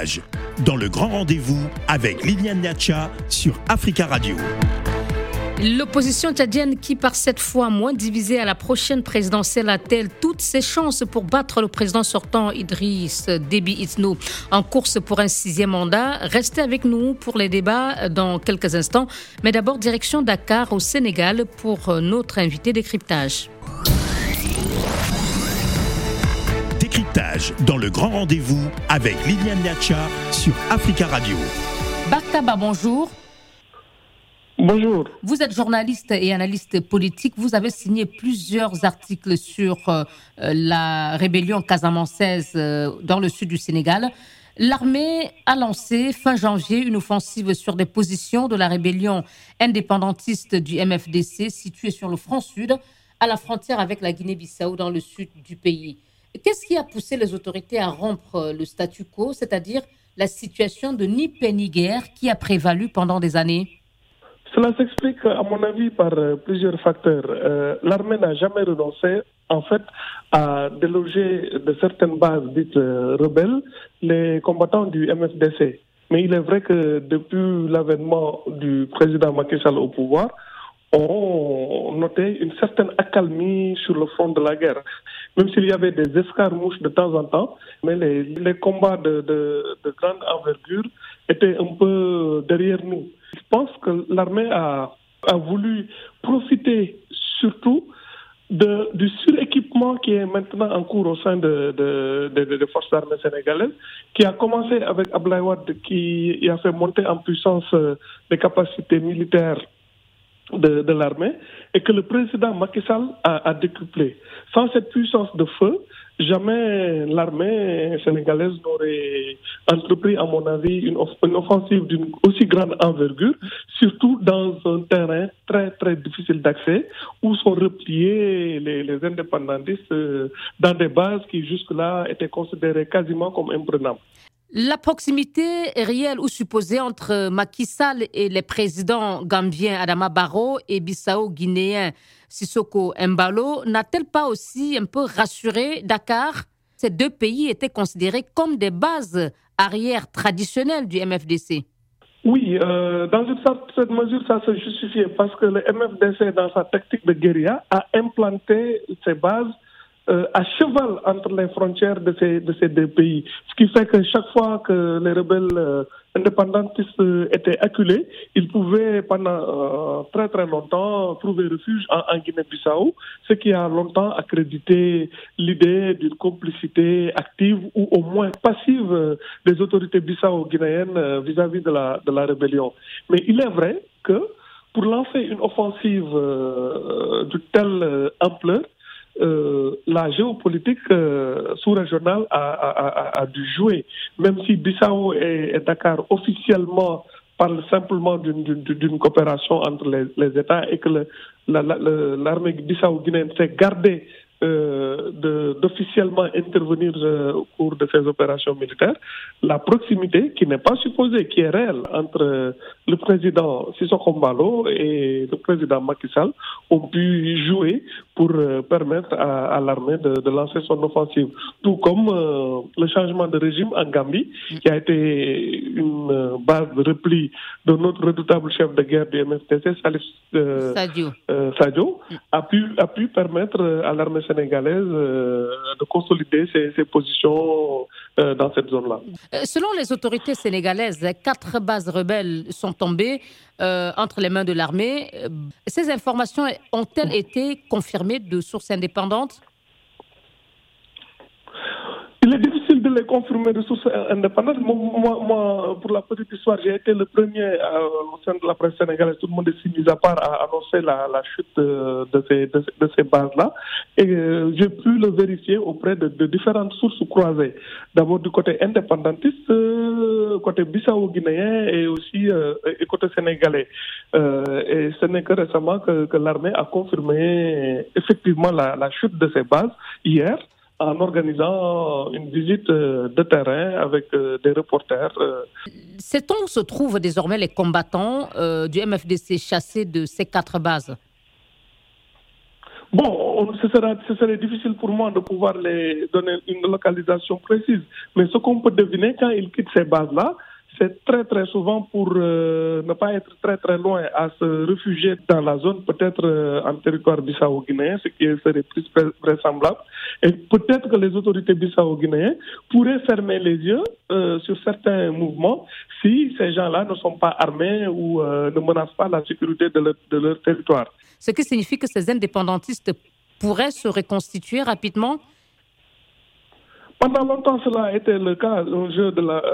Décryptage, dans le grand rendez-vous avec Liliane Niacha sur Africa Radio. L'opposition tchadienne qui, par cette fois moins divisée à la prochaine présidentielle, a-t-elle toutes ses chances pour battre le président sortant Idriss Déby Itno en course pour un 6e mandat? Restez avec nous pour les débats dans quelques instants. Mais d'abord, direction Dakar au Sénégal pour notre invité Décryptage. Décryptage, dans le grand rendez-vous avec Liliane Niacha sur Africa Radio. Barkaba, bonjour. Bonjour. Vous êtes journaliste et analyste politique. Vous avez signé plusieurs articles sur la rébellion casamançaise dans le sud du Sénégal. L'armée a lancé fin janvier une offensive sur des positions de la rébellion indépendantiste du MFDC située sur le front sud, à la frontière avec la Guinée-Bissau dans le sud du pays. Qu'est-ce qui a poussé les autorités à rompre le statu quo, c'est-à-dire la situation de ni paix ni guerre qui a prévalu pendant des années? Cela s'explique, à mon avis, par plusieurs facteurs. L'armée n'a jamais renoncé, en fait, à déloger de certaines bases dites rebelles les combattants du MFDC. Mais il est vrai que depuis l'avènement du président Macky Sall au pouvoir, on notait une certaine accalmie sur le front de la guerre. Même s'il y avait des escarmouches de temps en temps, mais les combats de grande envergure étaient un peu derrière nous. Je pense que l'armée a voulu profiter surtout du suréquipement qui est maintenant en cours au sein des forces armées sénégalaises, qui a commencé avec Abdoulaye Wade, qui a fait monter en puissance les capacités militaires de l'armée, et que le président Macky Sall a décuplé. Sans cette puissance de feu, jamais l'armée sénégalaise n'aurait entrepris, à mon avis, une offensive d'une aussi grande envergure, surtout dans un terrain très très difficile d'accès, où sont repliés les indépendantistes dans des bases qui jusque-là étaient considérées quasiment comme imprenables. La proximité réelle ou supposée entre Macky Sall et les présidents gambiens Adama Barrow et bissau-guinéen Sissoko Embalo n'a-t-elle pas aussi un peu rassuré Dakar? Ces deux pays étaient considérés comme des bases arrières traditionnelles du MFDC. Oui, dans une certaine mesure, ça se justifiait parce que le MFDC, dans sa tactique de guérilla, a implanté ses bases à cheval entre les frontières de ces deux pays. Ce qui fait que chaque fois que les rebelles indépendantistes étaient acculés, ils pouvaient pendant très très longtemps trouver refuge en Guinée-Bissau, ce qui a longtemps accrédité l'idée d'une complicité active ou au moins passive des autorités bissau-guinéennes vis-à-vis de la rébellion. Mais il est vrai que pour lancer une offensive de telle ampleur, la géopolitique sous-régionale a dû jouer. Même si Bissau et Dakar officiellement parlent simplement d'une coopération entre les États et que l'armée bissau-guinéenne s'est gardée d'officiellement intervenir au cours de ces opérations militaires, la proximité qui n'est pas supposée, qui est réelle entre le président Sissoko Embalo et le président Macky Sall ont pu jouer pour permettre à l'armée de lancer son offensive. Tout comme le changement de régime en Gambie, qui a été une base de repli de notre redoutable chef de guerre du MFDC, Salif Sadio, a pu permettre à l'armée sénégalaise de consolider ses positions dans cette zone-là. Selon les autorités sénégalaises, 4 bases rebelles sont tombées entre les mains de l'armée. Ces informations ont-elles été confirmées de sources indépendantes? Il est difficile de les confirmer de sources indépendantes. Moi, pour la petite histoire, j'ai été le premier au sein de la presse sénégalaise, tout le monde est mis à part, à annoncer la chute de ces bases-là. Et j'ai pu le vérifier auprès de différentes sources croisées. D'abord du côté indépendantiste, côté bissau-guinéen et aussi et côté sénégalais. Et ce n'est que récemment que l'armée a confirmé effectivement la chute de ces bases hier, en organisant une visite de terrain avec des reporters. Sait-on où se trouvent désormais les combattants du MFDC chassés de ces 4 bases? Bon, ce serait difficile pour moi de pouvoir les donner une localisation précise. Mais ce qu'on peut deviner quand ils quittent ces bases-là, c'est très très souvent pour ne pas être très très loin, à se réfugier dans la zone, peut-être en territoire bissau-guinéen, ce qui serait plus vraisemblable. Et peut-être que les autorités bissau-guinéennes pourraient fermer les yeux sur certains mouvements si ces gens-là ne sont pas armés ou ne menacent pas la sécurité de leur territoire. Ce qui signifie que ces indépendantistes pourraient se reconstituer rapidement? Pendant longtemps, cela a été le cas, un jeu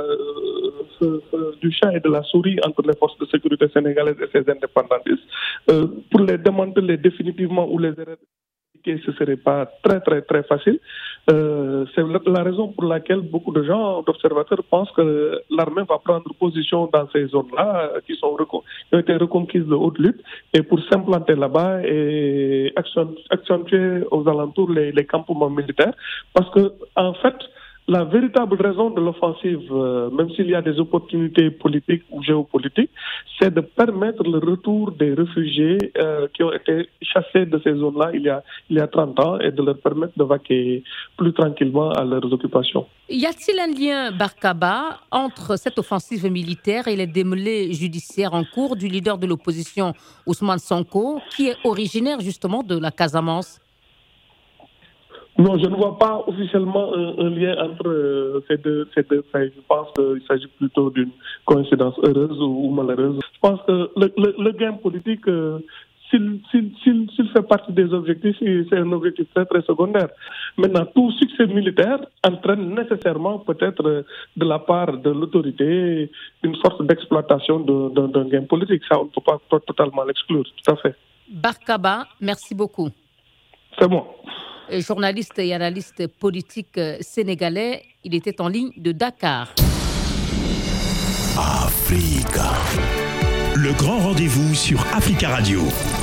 du chat et de la souris entre les forces de sécurité sénégalaises et ces indépendantistes. Pour les démanteler définitivement ou les éradiquer, ce ne serait pas très très très facile. C'est la raison pour laquelle beaucoup de gens, d'observateurs, pensent que l'armée va prendre position dans ces zones-là qui ont été reconquises de haute lutte, et pour s'implanter là-bas et accentuer aux alentours les campements militaires. Parce que, en fait, la véritable raison de l'offensive, même s'il y a des opportunités politiques ou géopolitiques, c'est de permettre le retour des réfugiés qui ont été chassés de ces zones-là il y a 30 ans et de leur permettre de vaquer plus tranquillement à leurs occupations. Y a-t-il un lien, Barkaba, entre cette offensive militaire et les démêlés judiciaires en cours du leader de l'opposition, Ousmane Sonko, qui est originaire justement de la Casamance? Non, je ne vois pas officiellement un lien entre ces deux faits. Je pense qu'il s'agit plutôt d'une coïncidence heureuse ou malheureuse. Je pense que le gain politique, s'il fait partie des objectifs, c'est un objectif très, très secondaire. Maintenant, tout succès militaire entraîne nécessairement peut-être de la part de l'autorité une sorte d'exploitation d'un gain politique. Ça, on ne peut pas totalement l'exclure, tout à fait. Barkaba, merci beaucoup. C'est moi. Journaliste et analyste politique sénégalais, il était en ligne de Dakar. Africa. Le grand rendez-vous sur Africa Radio.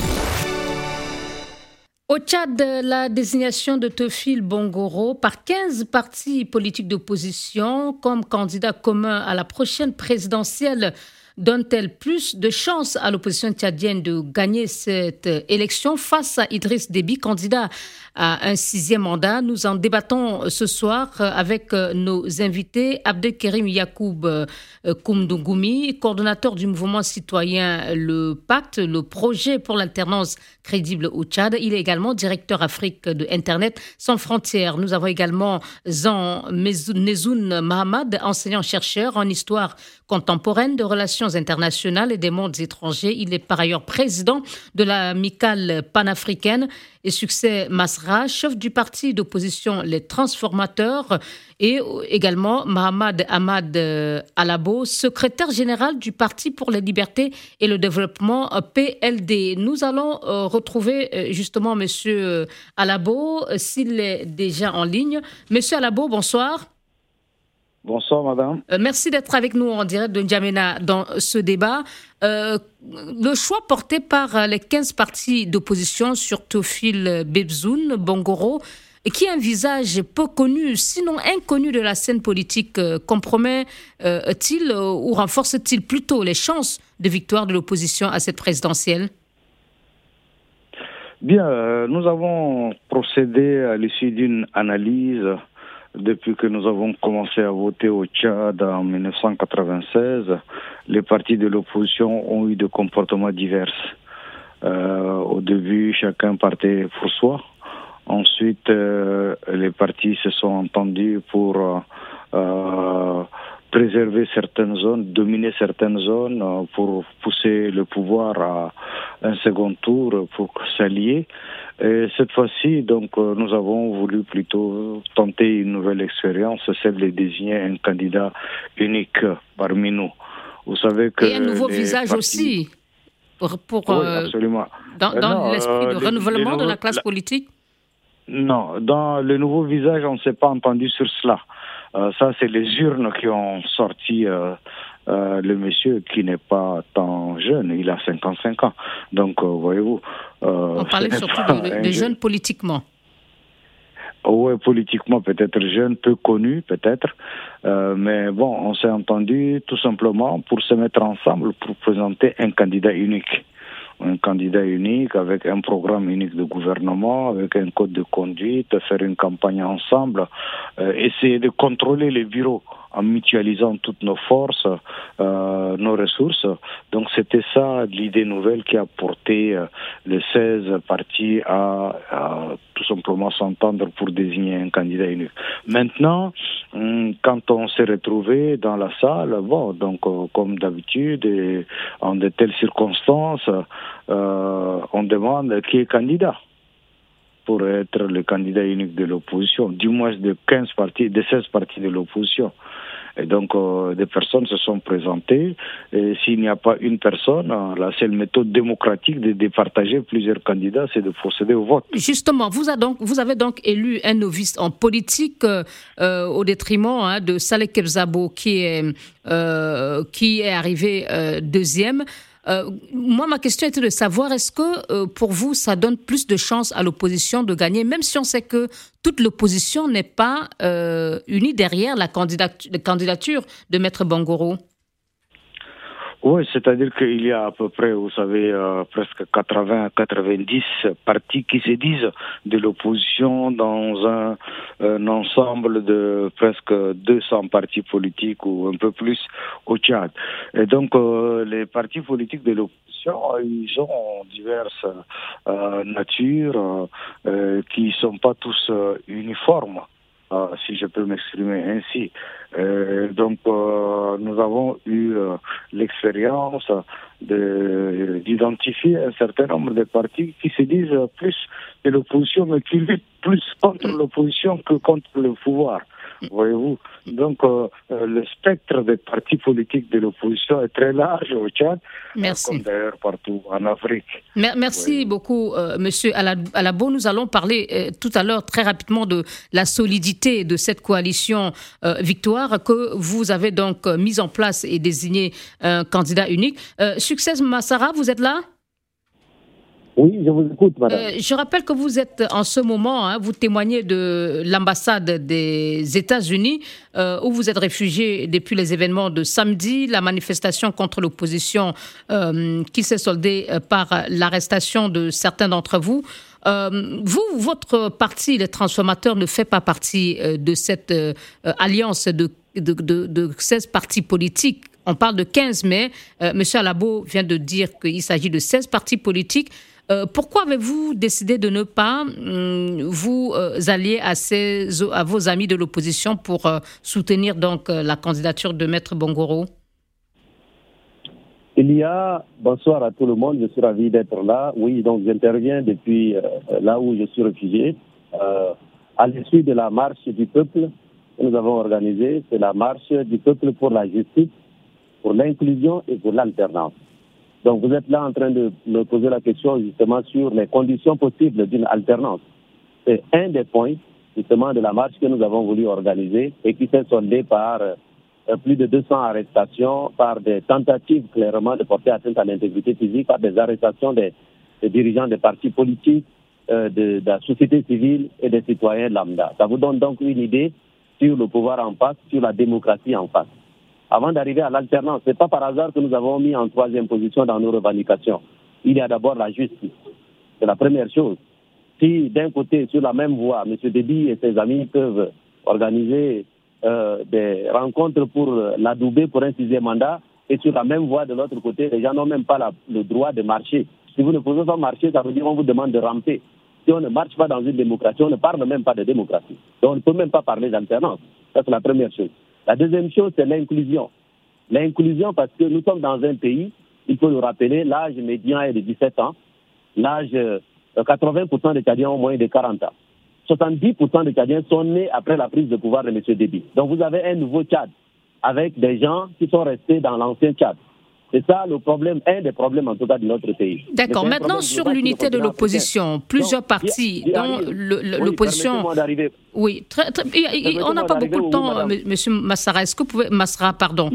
Au Tchad, la désignation de Théophile Bongoro par 15 partis politiques d'opposition comme candidat commun à la prochaine présidentielle donne-t-elle plus de chances à l'opposition tchadienne de gagner cette élection face à Idriss Déby, candidat à un 6e mandat? Nous en débattons ce soir avec nos invités. Abdelkerim Yacoub Koumdougoumi, coordonnateur du mouvement citoyen Le Pacte, le projet pour l'alternance crédible au Tchad. Il est également directeur Afrique de Internet sans frontières. Nous avons également Zan Nezoun Mahamad, enseignant-chercheur en histoire contemporaine de relations internationales et des mondes étrangers. Il est par ailleurs président de l'amicale panafricaine et Succès Masra, chef du parti d'opposition Les Transformateurs, et également Mohamed Ahmad Alabo, secrétaire général du Parti pour les libertés et le développement PLD. Nous allons retrouver justement Monsieur Alabo, s'il est déjà en ligne. Monsieur Alabo, bonsoir. Bonsoir, madame. Merci d'être avec nous en direct de N'Djamena dans ce débat. Le choix porté par les 15 partis d'opposition sur Théophile Bebzoun Bongoro, qui est un visage peu connu, sinon inconnu de la scène politique, compromet-il ou renforce-t-il plutôt les chances de victoire de l'opposition à cette présidentielle? Bien, nous avons procédé à l'issue d'une analyse depuis que nous avons commencé à voter au Tchad en 1996. Les partis de l'opposition ont eu des comportements divers. Au début, chacun partait pour soi. Ensuite, les partis se sont entendus pour préserver certaines zones, dominer certaines zones, pour pousser le pouvoir à un second tour, pour s'allier. Et cette fois-ci, donc, nous avons voulu plutôt tenter une nouvelle expérience, celle de désigner un candidat unique parmi nous. Vous savez que et un nouveau visage aussi, pour oui, absolument. dans l'esprit de renouvellement de la classe politique. Non, dans le nouveau visage, on ne s'est pas entendu sur cela. Ça, c'est les urnes qui ont sorti le monsieur qui n'est pas tant jeune, il a 55 ans. Donc, voyez-vous... on parlait surtout de jeunes politiquement. Oui, politiquement, peut-être jeune, peu connu, peut-être. Mais bon, on s'est entendu tout simplement pour se mettre ensemble, pour présenter un candidat unique. un candidat unique avec un programme unique de gouvernement, avec un code de conduite, faire une campagne ensemble, essayer de contrôler les bureaux en mutualisant toutes nos forces, nos ressources. Donc c'était ça l'idée nouvelle qui a porté les 16 partis à tout simplement s'entendre pour désigner un candidat unique. Maintenant, quand on s'est retrouvé dans la salle, comme d'habitude, et en de telles circonstances, on demande qui est candidat pour être le candidat unique de l'opposition, du moins de 16 partis de l'opposition. Et donc, des personnes se sont présentées. Et s'il n'y a pas une personne, la seule méthode démocratique de départager plusieurs candidats, c'est de procéder au vote. Justement, vous avez donc élu un novice en politique au détriment de Saleh Kebzabo qui est arrivé deuxième. Moi, ma question était de savoir, est-ce que pour vous, ça donne plus de chances à l'opposition de gagner, même si on sait que toute l'opposition n'est pas unie derrière la candidature de Maître Bangoro? Oui, c'est-à-dire qu'il y a à peu près, vous savez, presque 80-90 partis qui se disent de l'opposition dans un ensemble de presque 200 partis politiques ou un peu plus au Tchad. Et donc, les partis politiques de l'opposition, ils ont diverses natures qui ne sont pas tous uniformes. Si je peux m'exprimer ainsi. Donc, nous avons eu l'expérience d'identifier un certain nombre de partis qui se disent plus de l'opposition, mais qui luttent plus contre l'opposition que contre le pouvoir. Voyez-vous. Donc, le spectre des partis politiques de l'opposition est très large au Tchad, comme d'ailleurs partout en Afrique. Merci beaucoup, Monsieur Alabo. Nous allons parler tout à l'heure très rapidement de la solidité de cette coalition Victoire que vous avez donc mise en place et désigné un candidat unique. Succès Massara, vous êtes là? Oui, je vous écoute, madame. Je rappelle que vous êtes en ce moment, vous témoignez de l'ambassade des États-Unis, où vous êtes réfugié depuis les événements de samedi, la manifestation contre l'opposition qui s'est soldée par l'arrestation de certains d'entre vous. Votre parti, les Transformateurs, ne fait pas partie de cette alliance de 16 partis politiques. On parle de 15, mais M. Alabo vient de dire qu'il s'agit de 16 partis politiques. Pourquoi avez-vous décidé de ne pas vous allier à vos amis de l'opposition pour soutenir donc la candidature de Maître Bangoro? Bonsoir à tout le monde, je suis ravi d'être là. Oui, donc j'interviens depuis là où je suis réfugié. À l'issue de la marche du peuple que nous avons organisée, c'est la marche du peuple pour la justice, pour l'inclusion et pour l'alternance. Donc vous êtes là en train de me poser la question justement sur les conditions possibles d'une alternance. C'est un des points justement de la marche que nous avons voulu organiser et qui s'est soldée par plus de 200 arrestations, par des tentatives clairement de porter atteinte à l'intégrité physique, par des arrestations des dirigeants des partis politiques, de la société civile et des citoyens lambda. Ça vous donne donc une idée sur le pouvoir en face, sur la démocratie en face. Avant d'arriver à l'alternance, ce n'est pas par hasard que nous avons mis en troisième position dans nos revendications. Il y a d'abord la justice. C'est la première chose. Si d'un côté, sur la même voie, M. Déby et ses amis peuvent organiser des rencontres pour l'adouber pour un 6e mandat, et sur la même voie de l'autre côté, les gens n'ont même pas le droit de marcher. Si vous ne pouvez pas marcher, ça veut dire qu'on vous demande de ramper. Si on ne marche pas dans une démocratie, on ne parle même pas de démocratie. Donc on ne peut même pas parler d'alternance. Ça, c'est la première chose. La deuxième chose, c'est l'inclusion. L'inclusion parce que nous sommes dans un pays, il faut le rappeler, l'âge médian est de 17 ans. L'âge, 80% des Tchadiens ont moins de 40 ans. 70% des Tchadiens sont nés après la prise de pouvoir de M. Déby. Donc vous avez un nouveau Tchad avec des gens qui sont restés dans l'ancien Tchad. C'est ça le problème, un des problèmes en tout cas de notre pays. D'accord. Maintenant, sur l'unité de l'opposition, plusieurs partis, dont l'opposition... Oui, on n'a pas beaucoup de temps, M. Massara. Est-ce que vous pouvez... Massara, pardon.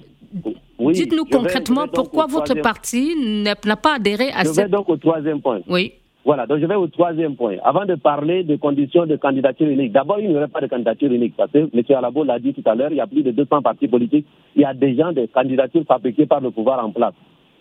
Oui, dites-nous concrètement pourquoi votre parti n'a pas adhéré à cette... Je vais donc au troisième point. Oui. Voilà, donc je vais au troisième point. Avant de parler de conditions de candidature unique, d'abord, il n'y aurait pas de candidature unique parce que M. Alabo l'a dit tout à l'heure, il y a plus de 200 partis politiques, il y a déjà des candidatures fabriquées par le pouvoir en place.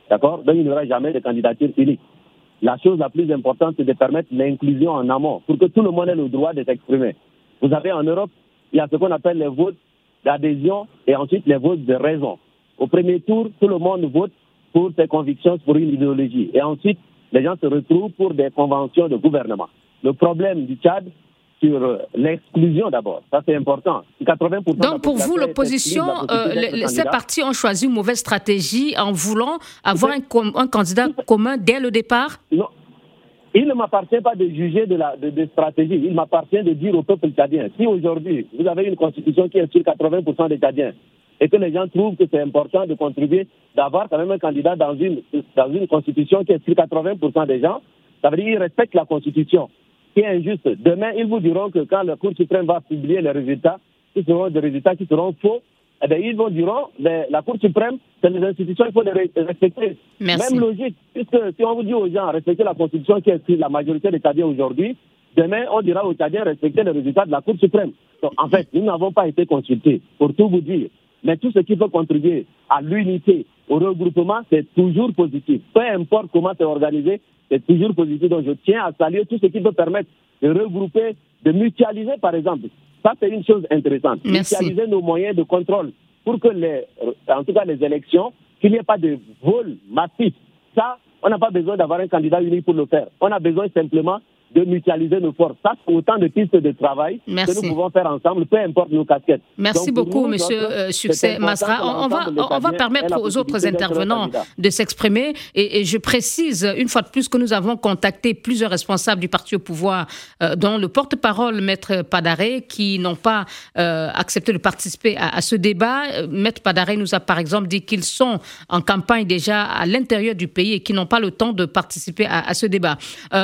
D'accord? Donc, il n'y aura jamais de candidature unique. La chose la plus importante, c'est de permettre l'inclusion en amont pour que tout le monde ait le droit de s'exprimer. Vous avez en Europe, il y a ce qu'on appelle les votes d'adhésion et ensuite les votes de raison. Au premier tour, tout le monde vote pour ses convictions, pour une idéologie. Et ensuite, les gens se retrouvent pour des conventions de gouvernement. Le problème du Tchad, sur l'exclusion d'abord, ça c'est important. 80% Donc pour vous, l'opposition, ces partis ont choisi une mauvaise stratégie en voulant avoir un candidat commun dès le départ? Non. Il ne m'appartient pas de juger de stratégie. Il m'appartient de dire au peuple tchadien, si aujourd'hui vous avez une constitution qui est sur 80% des Tchadiens et que les gens trouvent que c'est important de contribuer, d'avoir quand même un candidat dans une constitution qui est sur 80% des gens, ça veut dire qu'ils respectent la constitution. Qui est injuste. Demain, ils vous diront que quand la Cour suprême va publier les résultats, qui seront des résultats qui seront faux, eh bien, ils vous diront la Cour suprême, c'est les institutions, il faut les respecter. Merci. Même logique, puisque si on vous dit aux gens respecter la Constitution qui est sur la majorité des Tchadiens aujourd'hui, demain, on dira aux Tchadiens respecter les résultats de la Cour suprême. Donc, en fait, nous n'avons pas été consultés, pour tout vous dire. Mais tout ce qui peut contribuer à l'unité, au regroupement, c'est toujours positif. Peu importe comment c'est organisé, c'est toujours positif. Donc je tiens à saluer tout ce qui peut permettre de regrouper, de mutualiser par exemple. Ça, c'est une chose intéressante. Merci. Mutualiser nos moyens de contrôle pour que en tout cas les élections, qu'il n'y ait pas de vol massif. Ça, on n'a pas besoin d'avoir un candidat unique pour le faire. On a besoin simplement de mutualiser nos forces. Ça, c'est autant de pistes de travail que nous pouvons faire ensemble, peu importe nos casquettes. Merci beaucoup, M. Succès Masra. On va permettre aux autres intervenants de s'exprimer. Et je précise, une fois de plus, que nous avons contacté plusieurs responsables du parti au pouvoir, dont le porte-parole, Maître Padare, qui n'ont pas accepté de participer à ce débat. Maître Padare nous a, par exemple, dit qu'ils sont en campagne déjà à l'intérieur du pays et qu'ils n'ont pas le temps de participer à ce débat.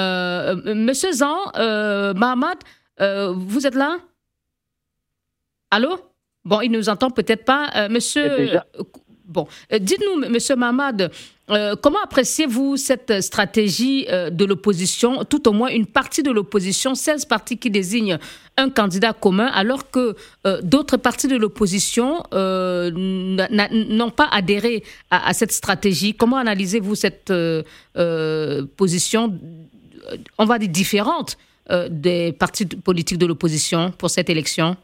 Monsieur Zan, Mahamad, vous êtes là? Allô? Bon, il ne nous entend peut-être pas. Monsieur... Bon, dites-nous, Monsieur Mahamad, comment appréciez-vous cette stratégie de l'opposition, tout au moins une partie de l'opposition, 16 partis qui désignent un candidat commun, alors que d'autres partis de l'opposition n'ont pas adhéré à cette stratégie? Comment analysez-vous cette position, on va dire différente, des partis politiques de l'opposition pour cette élection?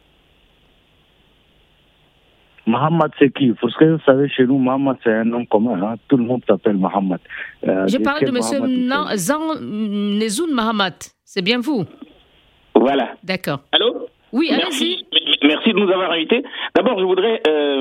Mohamed, c'est qui? Parce que vous savez, chez nous, Mohamed, c'est un nom commun. Hein? Tout le monde s'appelle Mohamed. Je parle de M. Zan Nezoun Mahamat. C'est bien vous? Voilà. D'accord. Allô? Oui, allez-y. Merci de nous avoir invités. D'abord, je voudrais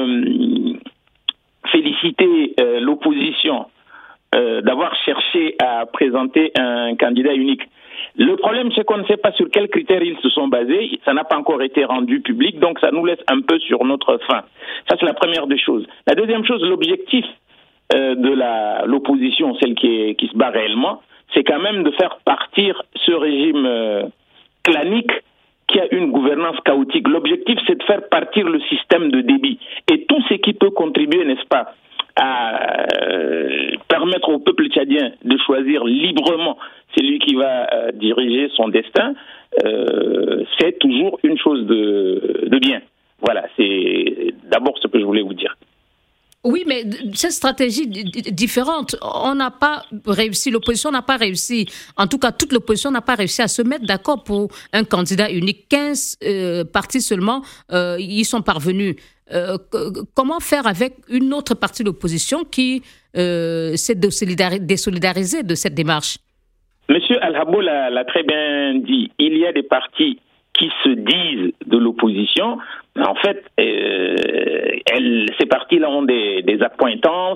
féliciter l'opposition d'avoir cherché à présenter un candidat unique. Le problème, c'est qu'on ne sait pas sur quels critères ils se sont basés. Ça n'a pas encore été rendu public, donc ça nous laisse un peu sur notre faim. Ça, c'est la première des choses. La deuxième chose, l'objectif de l'opposition, celle qui se bat réellement, c'est quand même de faire partir ce régime clanique qui a une gouvernance chaotique. L'objectif, c'est de faire partir le système de débit. Et tout ce qui peut contribuer, n'est-ce pas, à permettre au peuple tchadien de choisir librement celui qui va diriger son destin, c'est toujours une chose de bien. Voilà, c'est d'abord ce que je voulais vous dire. Oui, mais cette stratégie différente, on n'a pas réussi, l'opposition n'a pas réussi, en tout cas toute l'opposition n'a pas réussi à se mettre d'accord pour un candidat unique. 15 partis seulement y sont parvenus. Comment faire avec une autre partie de l'opposition qui s'est désolidarisée de cette démarche? Monsieur Al-Habbo l'a très bien dit. Il y a des partis qui se disent de l'opposition. En fait, ces partis-là ont des appointances,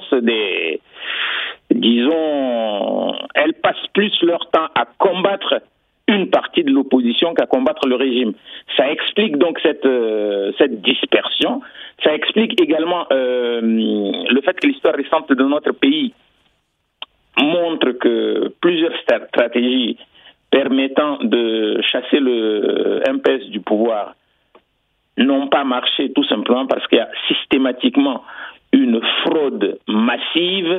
disons, elles passent plus leur temps à combattre une partie de l'opposition qu'à combattre le régime. Ça explique donc cette dispersion. Ça explique également le fait que l'histoire récente de notre pays montre que plusieurs stratégies permettant de chasser le MPS du pouvoir n'ont pas marché, tout simplement parce qu'il y a systématiquement une fraude massive,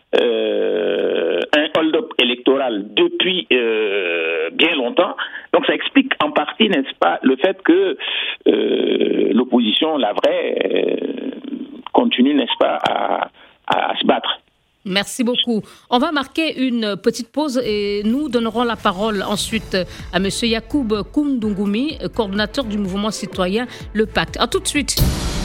un hold-up électoral depuis bien longtemps. Donc ça explique en partie, n'est-ce pas, le fait que l'opposition, la vraie, continue, n'est-ce pas, à se battre. Merci beaucoup. On va marquer une petite pause et nous donnerons la parole ensuite à M. Yacoub Koundougoumi, coordonnateur du mouvement citoyen Le Pacte. À tout de suite.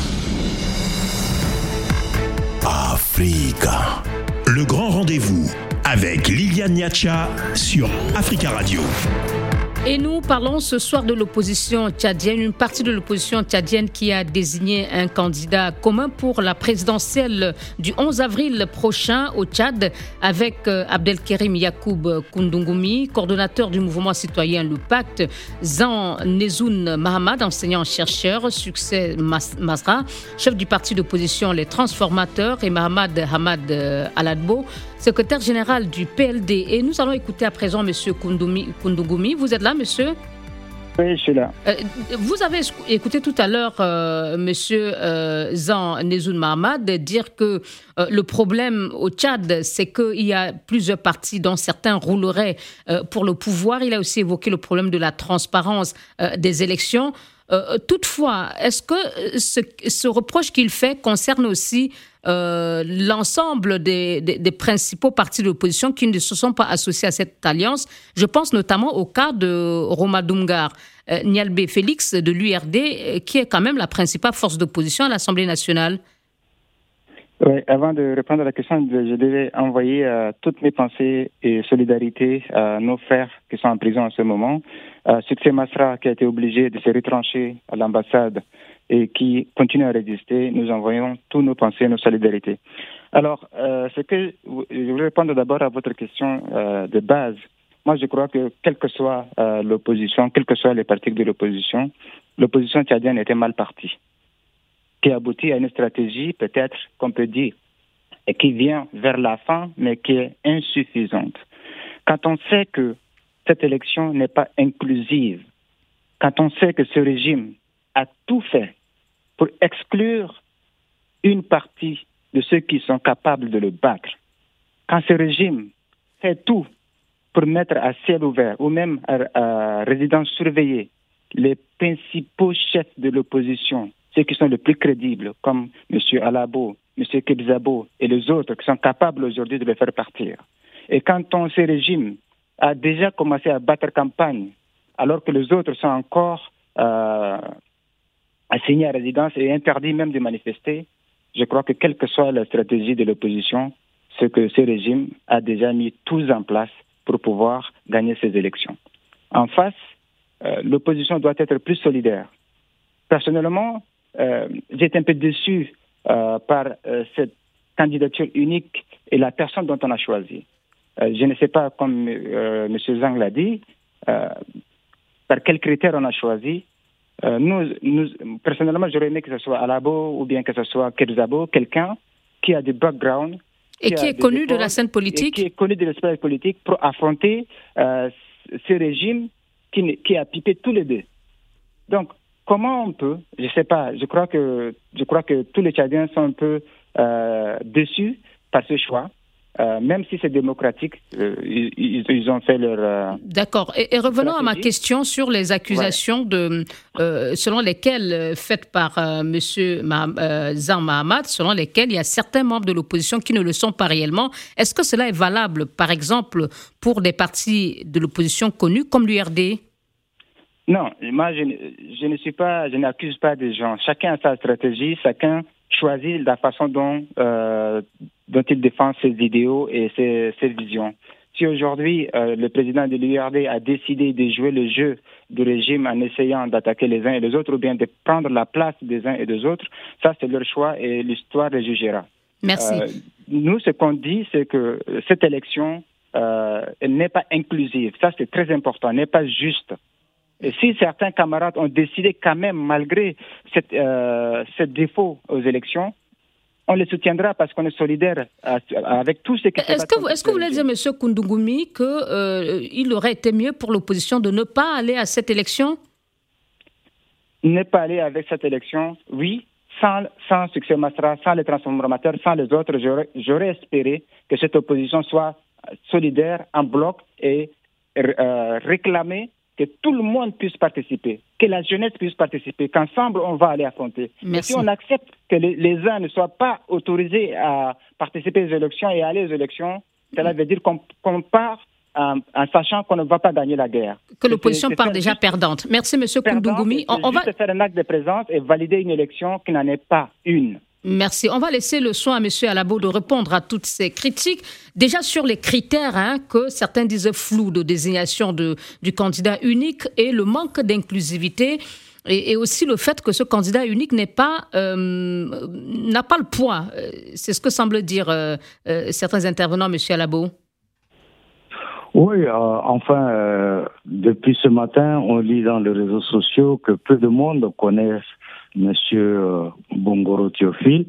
Africa. Le grand rendez-vous avec Liliane Niacha sur Africa Radio. Et nous parlons ce soir de l'opposition tchadienne, une partie de l'opposition tchadienne qui a désigné un candidat commun pour la présidentielle du 11 avril prochain au Tchad avec Abdelkerim Yacoub Koundougoumi, coordonnateur du mouvement citoyen Le Pacte, Zan Nezoun Mahamad, enseignant-chercheur, Succès Masra, chef du parti d'opposition Les Transformateurs, et Mahamad Hamad Aladbo, secrétaire général du PLD. Et nous allons écouter à présent M. Koundougoumi. Vous êtes là, monsieur? Oui, je suis là. Vous avez écouté tout à l'heure M. Zan Nezoun Mahamad dire que le problème au Tchad, c'est qu'il y a plusieurs partis dont certains rouleraient pour le pouvoir. Il a aussi évoqué le problème de la transparence des élections. Toutefois, est-ce que ce reproche qu'il fait concerne aussi l'ensemble des principaux partis de l'opposition qui ne se sont pas associés à cette alliance? Je pense notamment au cas de Roma Dungar Nialbe Félix de l'URD, qui est quand même la principale force d'opposition à l'Assemblée nationale. Oui, avant de répondre à la question, je devais envoyer toutes mes pensées et solidarités à nos frères qui sont en prison en ce moment. Succès Masra, qui a été obligé de se retrancher à l'ambassade et qui continue à résister, nous envoyons tous nos pensées et nos solidarités. Alors, je voulais répondre d'abord à votre question de base. Moi, je crois que quelle que soit l'opposition, quels que soient les partis de l'opposition tchadienne était mal partie, qui aboutit à une stratégie peut-être qu'on peut dire et qui vient vers la fin, mais qui est insuffisante. Quand on sait que cette élection n'est pas inclusive, quand on sait que ce régime a tout fait pour exclure une partie de ceux qui sont capables de le battre, quand ce régime fait tout pour mettre à ciel ouvert ou même à résidence surveillée les principaux chefs de l'opposition, ceux qui sont les plus crédibles, comme M. Alabo, M. Kebzabo et les autres qui sont capables aujourd'hui de les faire partir. Et quand ce régime a déjà commencé à battre campagne, alors que les autres sont encore assignés à résidence et interdits même de manifester, je crois que quelle que soit la stratégie de l'opposition, c'est que ce régime a déjà mis tout en place pour pouvoir gagner ces élections. En face, l'opposition doit être plus solidaire. Personnellement, j'ai été un peu déçu par cette candidature unique et la personne dont on a choisi. Je ne sais pas, comme M. Zang l'a dit, par quels critères on a choisi. Personnellement, j'aurais aimé que ce soit Alabo ou bien que ce soit Kebzabo, quelqu'un qui a du background. Et qui est connu de la scène politique. Qui est connu de la scène politique pour affronter ce régime qui a pipé tous les deux. Donc, comment on peut, je ne sais pas, je crois que tous les Tchadiens sont un peu déçus par ce choix. Même si c'est démocratique, ils ont fait leur... D'accord. Et revenons à ma question sur les accusations selon lesquelles, faites par M. Zan Mahamad, selon lesquelles il y a certains membres de l'opposition qui ne le sont pas réellement. Est-ce que cela est valable, par exemple, pour des partis de l'opposition connus comme l'URD? Non, moi je n'accuse pas des gens. Chacun a sa stratégie, chacun choisit la façon dont il défend ses idéaux et ses visions. Si aujourd'hui le président de l'URD a décidé de jouer le jeu du régime en essayant d'attaquer les uns et les autres ou bien de prendre la place des uns et des autres, ça c'est leur choix et l'histoire les jugera. Merci. Nous, ce qu'on dit, c'est que cette élection n'est pas inclusive. Ça c'est très important, n'est pas juste. Et si certains camarades ont décidé quand même, malgré ce défaut aux élections, on les soutiendra parce qu'on est solidaire avec tous ceux qui... Est-ce que vous voulez dire, M. Koundougoumi, qu'il aurait été mieux pour l'opposition de ne pas aller à cette élection? Ne pas aller avec cette élection, oui. Sans Succès Masra, sans les transformateurs, sans les autres, j'aurais espéré que cette opposition soit solidaire, en bloc et réclamer que tout le monde puisse participer, que la jeunesse puisse participer, qu'ensemble on va aller affronter. Mais si on accepte que les uns ne soient pas autorisés à participer aux élections et à aller aux élections, cela veut dire qu'on part en sachant qu'on ne va pas gagner la guerre. Que l'opposition part déjà perdante. Merci, M. Koundougoumi. On va faire un acte de présence et valider une élection qui n'en est pas une. Merci. On va laisser le soin à M. Alabo de répondre à toutes ces critiques. Déjà sur les critères que certains disent flous de désignation du candidat unique et le manque d'inclusivité et aussi le fait que ce candidat unique n'a pas le poids. C'est ce que semblent dire certains intervenants, M. Alabo. Oui, depuis ce matin, on lit dans les réseaux sociaux que peu de monde connaissent M. Bongoro Théophile.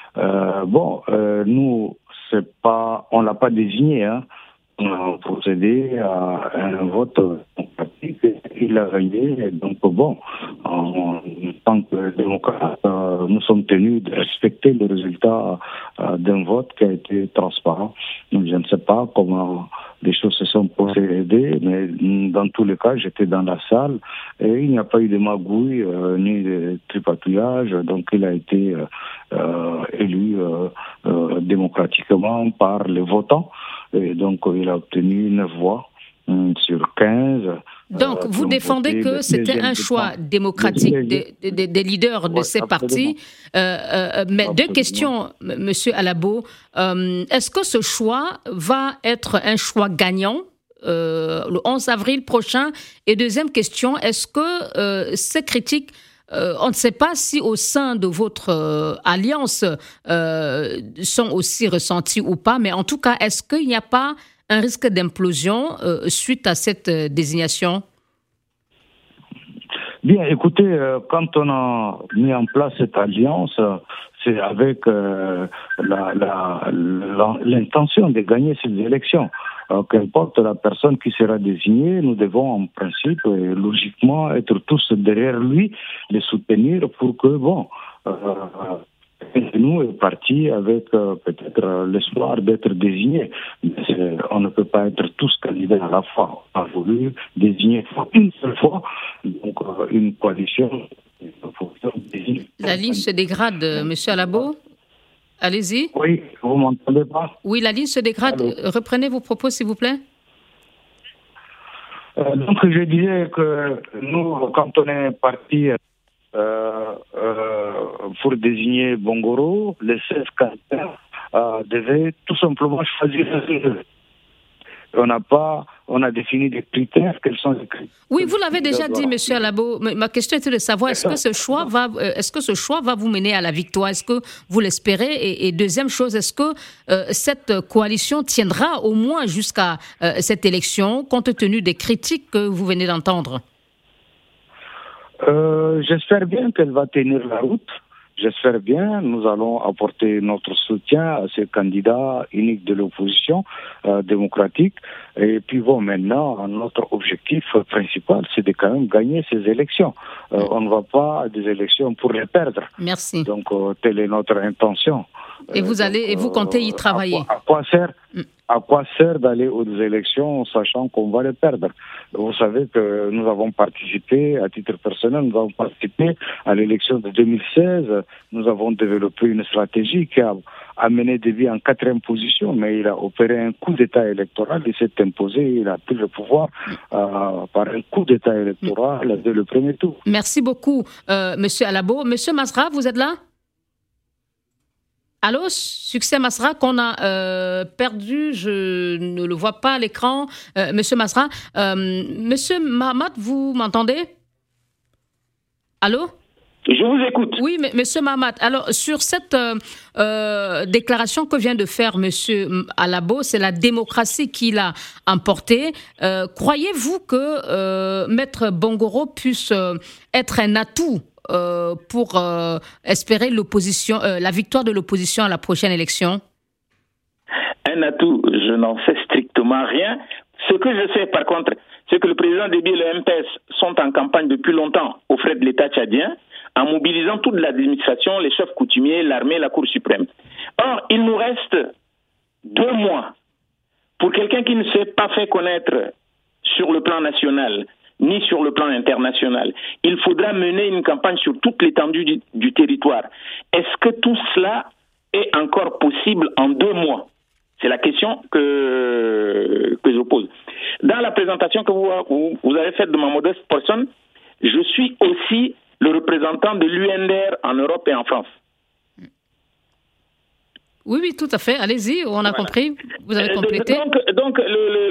Nous, on l'a pas désigné. On a procédé à un vote démocratique. Il a gagné. Donc, en tant que démocrate, nous sommes tenus de respecter le résultat d'un vote qui a été transparent. Donc, je ne sais pas comment les choses se sont procédées, mais dans tous les cas, j'étais dans la salle et il n'y a pas eu de magouille ni de tripatouillage. Donc, il a été élu démocratiquement par les votants. Et donc, il a obtenu 9 voix sur 15. Donc, vous défendez que c'était un choix démocratique des leaders de ces partis. Mais deux questions, M. Alabo. Est-ce que ce choix va être un choix gagnant le 11 avril prochain? Et deuxième question, est-ce que ces critiques, on ne sait pas si au sein de votre alliance sont aussi ressenties ou pas, mais en tout cas, est-ce qu'il n'y a pas un risque d'implosion suite à cette désignation? Bien, écoutez, quand on a mis en place cette alliance, c'est avec l'intention de gagner ces élections. Qu'importe la personne qui sera désignée, nous devons en principe et logiquement être tous derrière lui, les soutenir pour que, nous est parti avec peut-être l'espoir d'être désigné. Mais on ne peut pas être tous candidats à la fois. On a voulu désigner une seule fois, donc une coalition. La ligne se dégrade, M. Alabo. Allez-y. Oui, vous ne m'entendez pas? Oui, la ligne se dégrade. Allô. Reprenez vos propos, s'il vous plaît. Donc, je disais que nous, quand on est parti pour désigner Bongoro, les 16 candidats devaient tout simplement choisir on a défini des critères. Quels sont les critères? Oui, vous l'avez déjà dit, M. Alabo. Ma question était de savoir, est-ce que ce choix va vous mener à la victoire? Est-ce que vous l'espérez? Et deuxième chose, est-ce que cette coalition tiendra au moins jusqu'à cette élection, compte tenu des critiques que vous venez d'entendre? J'espère bien qu'elle va tenir la route. J'espère bien, nous allons apporter notre soutien à ces candidats uniques de l'opposition démocratique. Et puis maintenant, notre objectif principal, c'est de quand même gagner ces élections. On ne va pas à des élections pour les perdre. Merci. Donc, telle est notre intention. Et vous comptez y travailler. À quoi sert d'aller aux élections en sachant qu'on va les perdre? Vous savez que nous avons participé, à titre personnel, nous avons participé à l'élection de 2016. Nous avons développé une stratégie qui a amené Déby en 4e position, mais il a opéré un coup d'État électoral, il s'est imposé, il a pris le pouvoir par un coup d'État électoral dès le premier tour. Merci beaucoup, M. Alabo. M. Masra, vous êtes là? Allô, Succès Masra, qu'on a perdu, je ne le vois pas à l'écran. Monsieur Masra, Monsieur Mahamat, vous m'entendez? Allô? Je vous écoute. Oui, mais Monsieur Mahamat, alors sur cette déclaration que vient de faire Monsieur Alabo, c'est la démocratie qui l'a emportée. Croyez-vous que Maître Bongoro puisse être un atout pour espérer la victoire de l'opposition à la prochaine élection? Un atout, je n'en sais strictement rien. Ce que je sais, par contre, c'est que le président Déby et le MPS sont en campagne depuis longtemps aux frais de l'État tchadien, en mobilisant toute l'administration, les chefs coutumiers, l'armée, la Cour suprême. Or, il nous reste 2 mois pour quelqu'un qui ne s'est pas fait connaître sur le plan national, ni sur le plan international. Il faudra mener une campagne sur toute l'étendue du territoire. Est-ce que tout cela est encore possible en 2 mois? C'est la question que je pose. Dans la présentation que vous avez faite de ma modeste personne, je suis aussi le représentant de l'UNDR en Europe et en France. Oui, tout à fait. Allez-y, on a compris. Vous avez complété. Donc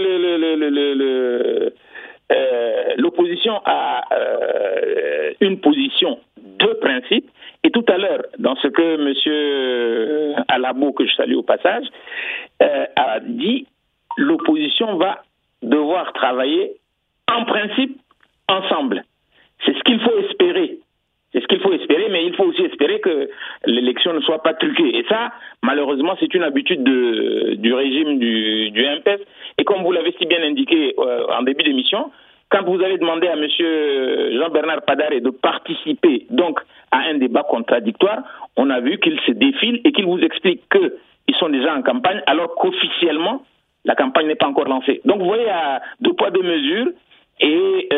l'opposition a une position de principe. Et tout à l'heure, dans ce que M. Alabo, que je salue au passage, a dit, l'opposition va devoir travailler en principe ensemble. C'est ce qu'il faut espérer. C'est ce qu'il faut espérer, mais il faut aussi espérer que l'élection ne soit pas truquée. Et ça, malheureusement, c'est une habitude du régime du MPS. Et comme vous l'avez si bien indiqué en début d'émission, quand vous avez demandé à M. Jean-Bernard Padare de participer donc à un débat contradictoire, on a vu qu'il se défile et qu'il vous explique qu'ils sont déjà en campagne, alors qu'officiellement, la campagne n'est pas encore lancée. Donc vous voyez, à 2 poids 2 mesures, et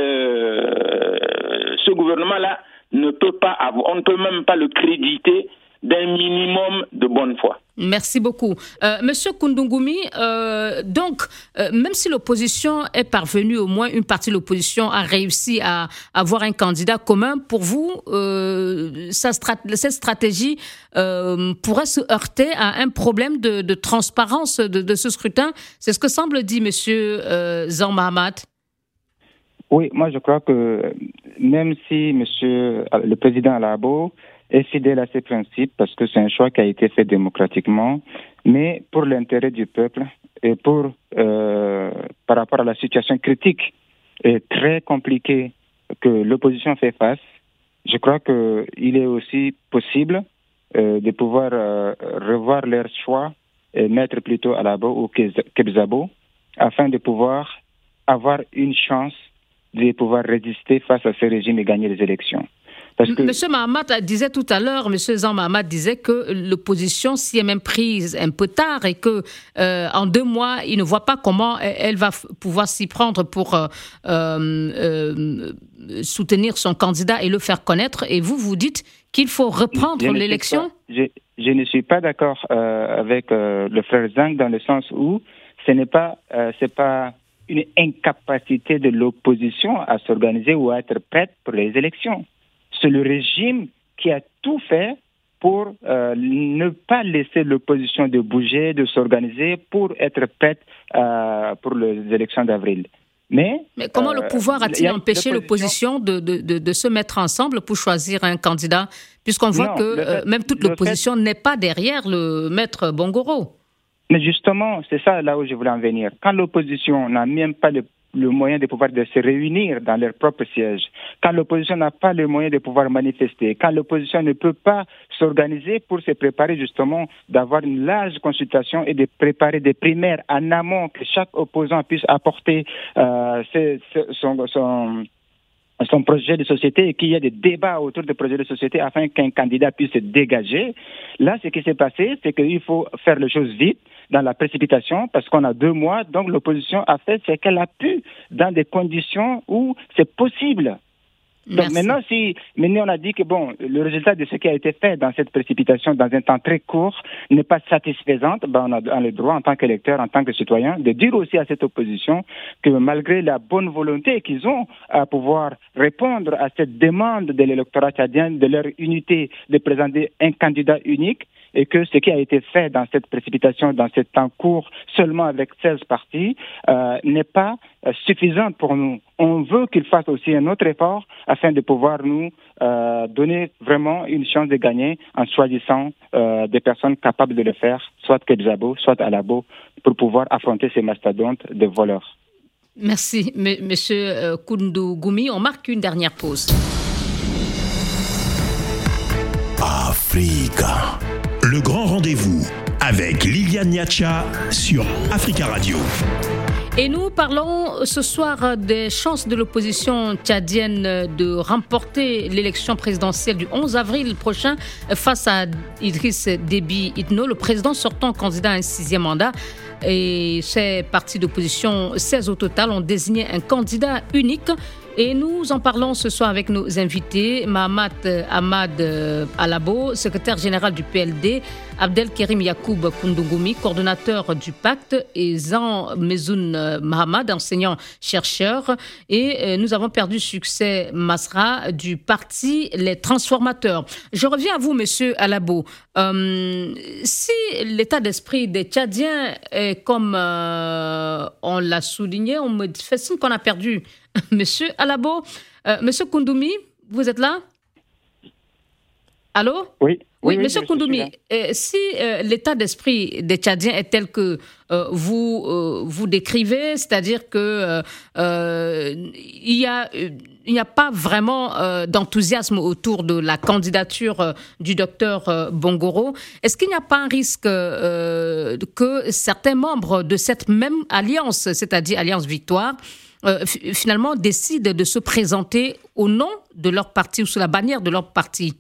ce gouvernement-là on ne peut même pas le créditer d'un minimum de bonne foi. Merci beaucoup. Monsieur Koundougoumi, donc, même si l'opposition est parvenue, au moins une partie de l'opposition a réussi à avoir un candidat commun, pour vous, cette stratégie pourrait se heurter à un problème de transparence de ce scrutin. C'est ce que semble dire monsieur Zan Mahamat. Oui, moi je crois que même si le président Alabo est fidèle à ses principes, parce que c'est un choix qui a été fait démocratiquement, mais pour l'intérêt du peuple et par rapport à la situation critique et très compliquée que l'opposition fait face, je crois qu'il est aussi possible de pouvoir revoir leur choix et mettre plutôt Alabo ou Kebzabo afin de pouvoir avoir une chance de pouvoir résister face à ce régime et gagner les élections. Monsieur Mahamat disait tout à l'heure, Monsieur Zan Mahamat disait que l'opposition s'y est même prise un peu tard et que en 2 mois, il ne voit pas comment elle va pouvoir s'y prendre pour soutenir son candidat et le faire connaître. Et vous dites qu'il faut reprendre l'élection? Je ne suis pas d'accord avec le frère Zang dans le sens où c'est pas une incapacité de l'opposition à s'organiser ou à être prête pour les élections. C'est le régime qui a tout fait pour ne pas laisser l'opposition de bouger, de s'organiser pour être prête pour les élections d'avril. Mais comment le pouvoir a-t-il empêché l'opposition de se mettre ensemble pour choisir un candidat, puisqu'on voit que même toute l'opposition n'est pas derrière le maître Bongoro? Mais justement, c'est ça là où je voulais en venir. Quand l'opposition n'a même pas le moyen de pouvoir se réunir dans leur propre siège, quand l'opposition n'a pas le moyen de pouvoir manifester, quand l'opposition ne peut pas s'organiser pour se préparer justement d'avoir une large consultation et de préparer des primaires en amont, que chaque opposant puisse apporter son projet de société et qu'il y ait des débats autour du projet de société afin qu'un candidat puisse se dégager. Là, ce qui s'est passé, c'est qu'il faut faire les choses vite, dans la précipitation, parce qu'on a 2 mois, donc l'opposition a fait ce qu'elle a pu dans des conditions où c'est possible. Donc maintenant, on a dit que le résultat de ce qui a été fait dans cette précipitation dans un temps très court n'est pas satisfaisant, on a le droit en tant qu'électeur, en tant que citoyen, de dire aussi à cette opposition que malgré la bonne volonté qu'ils ont à pouvoir répondre à cette demande de l'électorat tchadien, de leur unité, de présenter un candidat unique, et que ce qui a été fait dans cette précipitation, dans ce temps court, seulement avec 16 partis, n'est pas suffisant pour nous. On veut qu'ils fassent aussi un autre effort afin de pouvoir nous donner vraiment une chance de gagner en choisissant des personnes capables de le faire, soit Kebzabo, soit Alabo, pour pouvoir affronter ces mastodontes de voleurs. Merci, Monsieur Koundougoumi. On marque une dernière pause. Africa. Le grand rendez-vous avec Liliane Niacha sur Africa Radio. Et nous parlons ce soir des chances de l'opposition tchadienne de remporter l'élection présidentielle du 11 avril prochain face à Idriss Déby Itno, le président sortant candidat à un 6e mandat. Et ces partis d'opposition, 16 au total, ont désigné un candidat unique. Et nous en parlons ce soir avec nos invités, Mahamat Ahmad Alabo, secrétaire général du PLD, Abdelkerim Yacoub Koundougoumi, coordonnateur du Pacte, et Zan Mezoun Mahamad, enseignant-chercheur. Et nous avons perdu succès Masra du parti Les Transformateurs. Je reviens à vous, monsieur Alabo. Si l'état d'esprit des Tchadiens est comme on l'a souligné, on me fait signe qu'on a perdu monsieur Alabo. Monsieur Koundoumi, vous êtes là? Allô? Oui, monsieur Koundoumi, si l'état d'esprit des Tchadiens est tel que vous décrivez, c'est-à-dire que il n'y a pas vraiment d'enthousiasme autour de la candidature du docteur Bongoro, est-ce qu'il n'y a pas un risque que certains membres de cette même alliance, c'est-à-dire Alliance Victoire, finalement décident de se présenter au nom de leur parti ou sous la bannière de leur parti?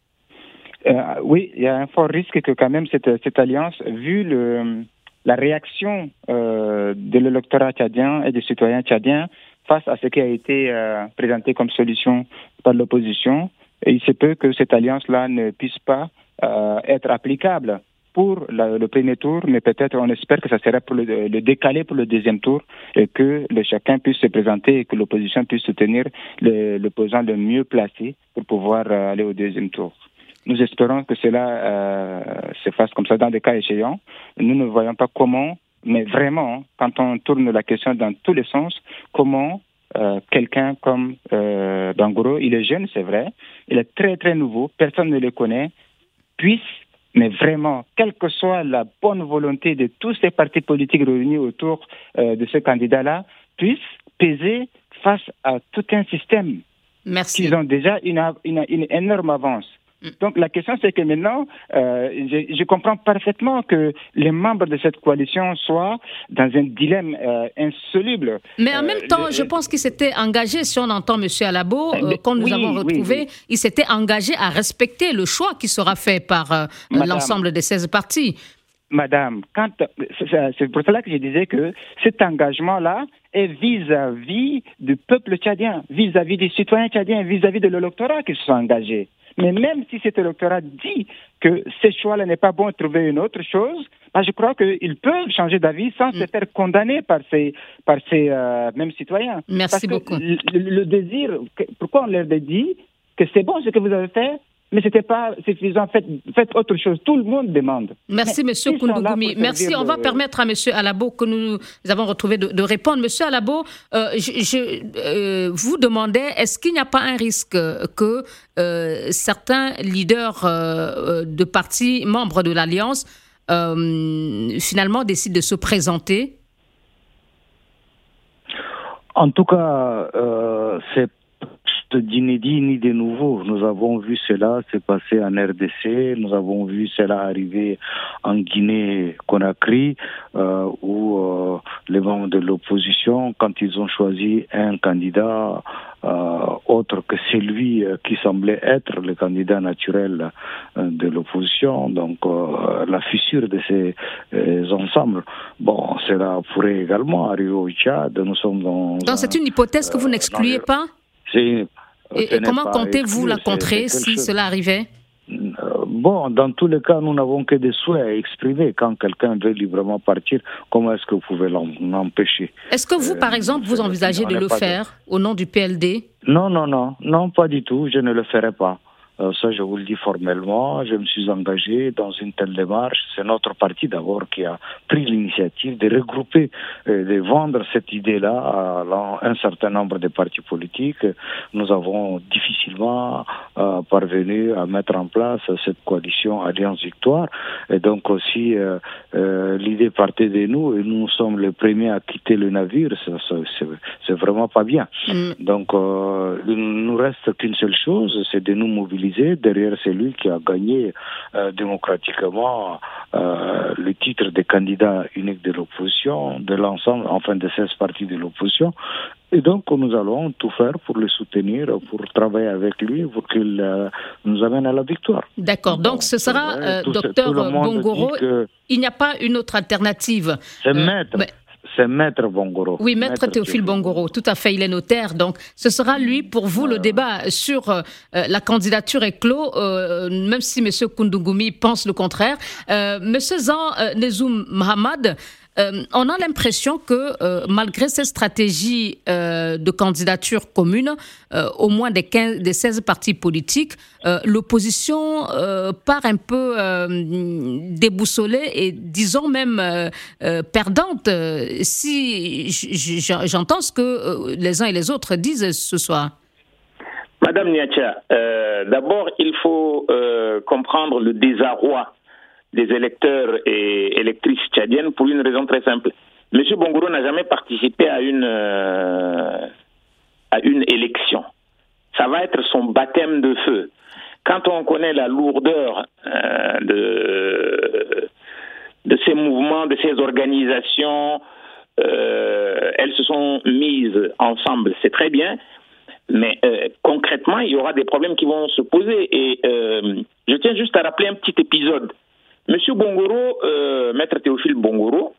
Oui, il y a un fort risque que quand même cette alliance, vu la réaction de l'électorat tchadien et des citoyens tchadiens face à ce qui a été présenté comme solution par l'opposition, et il se peut que cette alliance-là ne puisse pas être applicable pour le premier tour, mais peut-être on espère que ça sera pour le décaler pour le deuxième tour et que chacun puisse se présenter et que l'opposition puisse soutenir l'opposant le mieux placé pour pouvoir aller au deuxième tour. Nous espérons que cela se fasse comme ça dans des cas échéants. Nous ne voyons pas comment, mais vraiment, quand on tourne la question dans tous les sens, comment quelqu'un comme Bongoro, il est jeune, c'est vrai, il est très très nouveau, personne ne le connaît, puisse, mais vraiment, quelle que soit la bonne volonté de tous ces partis politiques réunis autour de ce candidat-là, puisse peser face à tout un système. Merci. Ils ont déjà une énorme avance. Donc la question c'est que maintenant, je comprends parfaitement que les membres de cette coalition soient dans un dilemme insoluble. Mais en même temps, je pense qu'il s'était engagé, si on entend M. Alabo, quand nous avons retrouvé, il s'était engagé à respecter le choix qui sera fait par l'ensemble des 16 partis. Madame, c'est pour cela que je disais que cet engagement-là est vis-à-vis du peuple tchadien, vis-à-vis des citoyens tchadiens, vis-à-vis de l'électorat qui se sont engagés. Mais même si cet électorat dit que ce choix-là n'est pas bon, trouver une autre chose, je crois qu'ils peuvent changer d'avis sans se faire condamner par ces mêmes citoyens. Merci beaucoup. Le désir, pourquoi on leur dit que c'est bon ce que vous avez fait, mais ce n'était pas suffisant, faites autre chose. Tout le monde demande. Merci, M. Koundougoumi. Merci. On va permettre à M. Alabo, que nous avons retrouvé, de répondre. M. Alabo, je vous demandais, est-ce qu'il n'y a pas un risque que certains leaders de partis, membres de l'Alliance, finalement décident de se présenter? En tout cas, c'est d'inédit ni de nouveau. Nous avons vu cela se passer en RDC, nous avons vu cela arriver en Guinée-Conakry, où les membres de l'opposition, quand ils ont choisi un candidat autre que celui qui semblait être le candidat naturel de l'opposition, donc la fissure de ces ensembles. Bon, cela pourrait également arriver au Tchad. Nous sommes donc c'est une hypothèse que vous n'excluez pas? Et comment comptez-vous la contrer si cela arrivait? Bon, dans tous les cas, nous n'avons que des souhaits à exprimer. Quand quelqu'un veut librement partir, comment est-ce que vous pouvez l'empêcher? Est-ce que vous, par exemple, vous envisagez de le faire au nom du PLD? Non, pas du tout. Je ne le ferai pas. Ça, je vous le dis formellement. Je me suis engagé dans une telle démarche. C'est notre parti d'abord qui a pris l'initiative de regrouper, de vendre cette idée-là à un certain nombre de partis politiques. Nous avons difficilement parvenu à mettre en place cette coalition Alliance Victoire. Et donc aussi, l'idée partait de nous et nous sommes les premiers à quitter le navire. C'est vraiment pas bien. Donc, il ne nous reste qu'une seule chose, c'est de nous mobiliser derrière celui qui a gagné démocratiquement le titre de candidat unique de l'opposition, de l'ensemble, enfin de 16 partis de l'opposition. Et donc, nous allons tout faire pour le soutenir, pour travailler avec lui, pour qu'il nous amène à la victoire. D'accord. Donc, ce sera, docteur Bongoro, il n'y a pas une autre alternative. C'est C'est Maître Bongoro. Oui, Maître Théophile Bongoro, tout à fait, il est notaire. Donc, ce sera lui, pour vous, le débat sur la candidature est clos, même si M. Koundougoumi pense le contraire. M. Zan Nezoum Mahamad, on a l'impression que malgré ces stratégies de candidature commune, au moins des 16 partis politiques, l'opposition part un peu déboussolée et disons même perdante, si j'entends ce que les uns et les autres disent ce soir. Madame Niacha, d'abord il faut comprendre le désarroi des électeurs et électrices tchadiennes pour une raison très simple. M. Bongoro n'a jamais participé à une élection. Ça va être son baptême de feu. Quand on connaît la lourdeur de ces mouvements, de ces organisations, elles se sont mises ensemble, c'est très bien, mais concrètement, il y aura des problèmes qui vont se poser. Et je tiens juste à rappeler un petit épisode. Monsieur Bongoro, Maître Théophile Bongoro,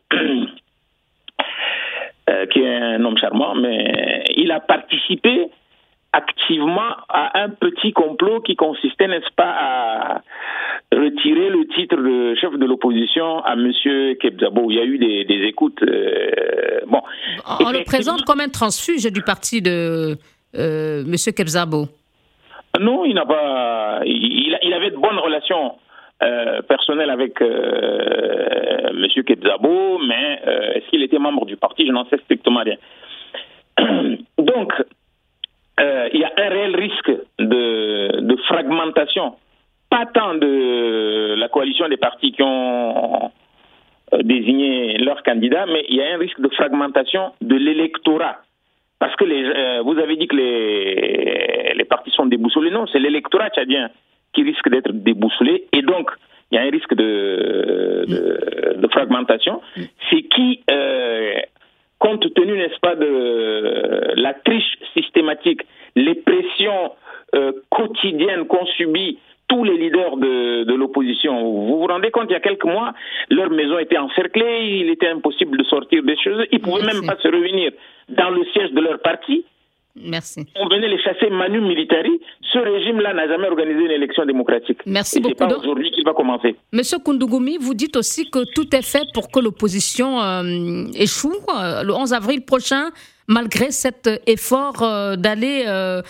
qui est un homme charmant, mais il a participé activement à un petit complot qui consistait, n'est-ce pas, à retirer le titre de chef de l'opposition à Monsieur Kebzabo. Il y a eu des écoutes. Bon. On le présente comme un transfuge du parti de Monsieur Kebzabo. Non, il n'a pas. Il avait de bonnes relations personnel avec M. Kebzabo, mais est-ce qu'il était membre du parti? Je n'en sais strictement rien. Donc, il y a un réel risque de fragmentation, pas tant de la coalition des partis qui ont désigné leurs candidats, mais il y a un risque de fragmentation de l'électorat. Parce que vous avez dit que les partis sont déboussolés. Non, c'est l'électorat tchadien qui risque d'être déboussolé, et donc il y a un risque de fragmentation. C'est qui, compte tenu, n'est-ce pas, de la triche systématique, les pressions quotidiennes qu'ont subies tous les leaders de l'opposition. Vous vous rendez compte, il y a quelques mois, leur maison était encerclée, il était impossible de sortir des choses, ils ne pouvaient même pas se réunir dans le siège de leur parti. Merci. On venait les chasser manu militari. Ce régime-là n'a jamais organisé une élection démocratique. Merci beaucoup. Et c'est pas aujourd'hui qu'il va commencer. Monsieur Koundougoumi, vous dites aussi que tout est fait pour que l'opposition échoue le 11 avril prochain, malgré cet effort d'aller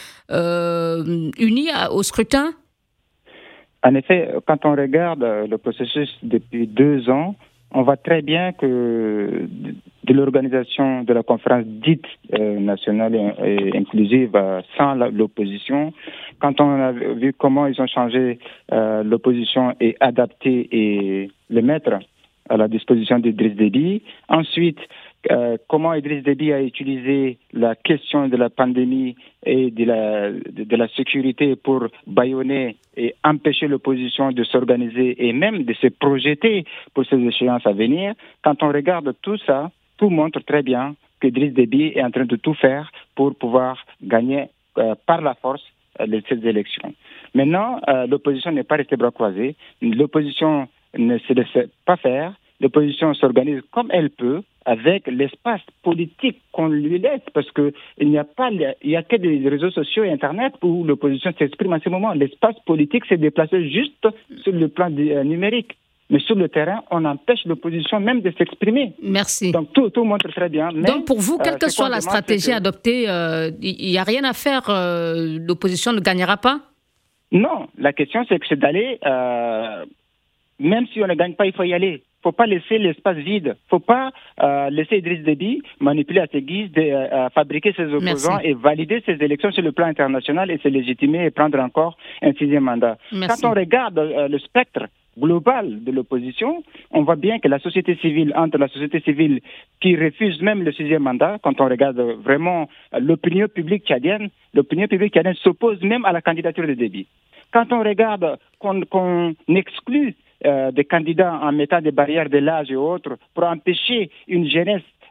unis au scrutin. En effet, quand on regarde le processus depuis 2 ans, on voit très bien que de l'organisation de la conférence dite nationale et inclusive sans l'opposition, quand on a vu comment ils ont changé l'opposition et adapté et le mettre à la disposition d'Idriss Déby, ensuite comment Idriss Déby a utilisé la question de la pandémie et de la sécurité pour bâillonner et empêcher l'opposition de s'organiser et même de se projeter pour ces échéances à venir. Quand on regarde tout ça, tout montre très bien qu'Idriss Déby est en train de tout faire pour pouvoir gagner par la force ces élections. Maintenant, l'opposition n'est pas restée bras croisés. L'opposition ne se laisse pas faire. L'opposition s'organise comme elle peut, avec l'espace politique qu'on lui laisse, parce que il n'y a que des réseaux sociaux et Internet où l'opposition s'exprime en ce moment. L'espace politique s'est déplacé juste sur le plan numérique. Mais sur le terrain, on empêche l'opposition même de s'exprimer. Merci. Donc tout montre très bien. Mais, donc pour vous, quelle que soit la stratégie adoptée, il n'y a rien à faire, l'opposition ne gagnera pas? Non, la question c'est d'aller, même si on ne gagne pas, il faut y aller. Il ne faut pas laisser l'espace vide. Il ne faut pas laisser Idriss Déby manipuler à ses guises, fabriquer ses opposants et valider ses élections sur le plan international et se légitimer et prendre encore un 6e mandat. Merci. Quand on regarde le spectre global de l'opposition, on voit bien que la société civile, entre la société civile qui refuse même le 6e mandat, quand on regarde vraiment l'opinion publique tchadienne s'oppose même à la candidature de Déby. Quand on regarde qu'on exclut des candidats en mettant des barrières de l'âge et autres pour empêcher une jeunesse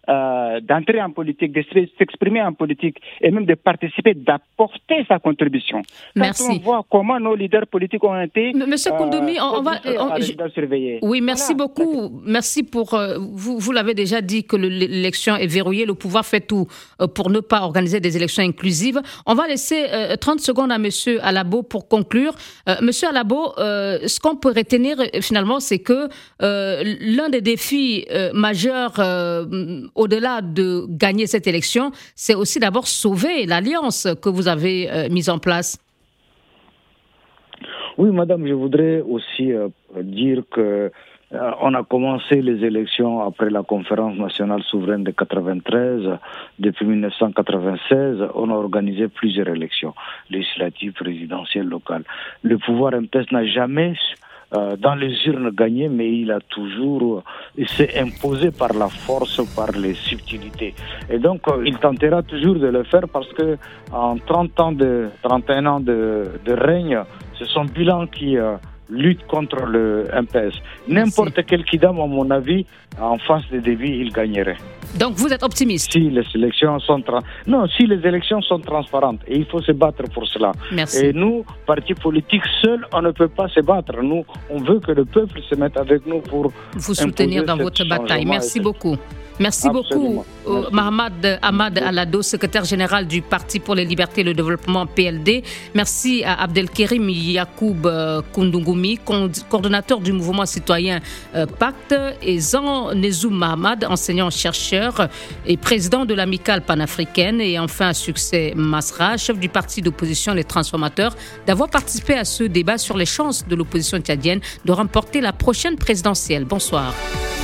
d'entrer en politique, de s'exprimer en politique et même de participer, d'apporter sa contribution. Merci. Quand on voit comment nos leaders politiques ont été Monsieur Koundoumi, surveillés. Oui, merci beaucoup. Merci pour... vous l'avez déjà dit que l'élection est verrouillée. Le pouvoir fait tout pour ne pas organiser des élections inclusives. On va laisser 30 secondes à Monsieur Alabo pour conclure. Monsieur Alabo, ce qu'on peut retenir finalement, c'est que l'un des défis majeurs au-delà de gagner cette élection, c'est aussi d'abord sauver l'alliance que vous avez mise en place. Oui, madame, je voudrais aussi dire que on a commencé les élections après la conférence nationale souveraine de 93. Depuis 1996, on a organisé plusieurs élections, législatives, présidentielles, locales. Le pouvoir MPS n'a jamais dans les urnes gagné, mais il s'est imposé par la force, par les subtilités. Et donc, il tentera toujours de le faire parce que en 31 ans de règne, c'est son bilan qui lutte contre le MPS. N'importe quel kidam, à mon avis, en face des débits, il gagnerait. Donc vous êtes optimiste? Si les élections sont transparentes, et il faut se battre pour cela. Merci. Et nous, partis politiques seuls, on ne peut pas se battre. Nous, on veut que le peuple se mette avec nous pour vous soutenir dans votre bataille. Merci beaucoup. Merci beaucoup, Mohamed Ahmad Alado, secrétaire général du Parti pour les libertés et le développement PLD. Merci à Abdelkerim Yacoub Koundoumi, coordonnateur du mouvement citoyen Pacte, et Zan Nezou Mahamad, enseignant-chercheur et président de l'amicale panafricaine, et enfin à Succès Masra, chef du parti d'opposition Les Transformateurs, d'avoir participé à ce débat sur les chances de l'opposition tchadienne de remporter la prochaine présidentielle. Bonsoir.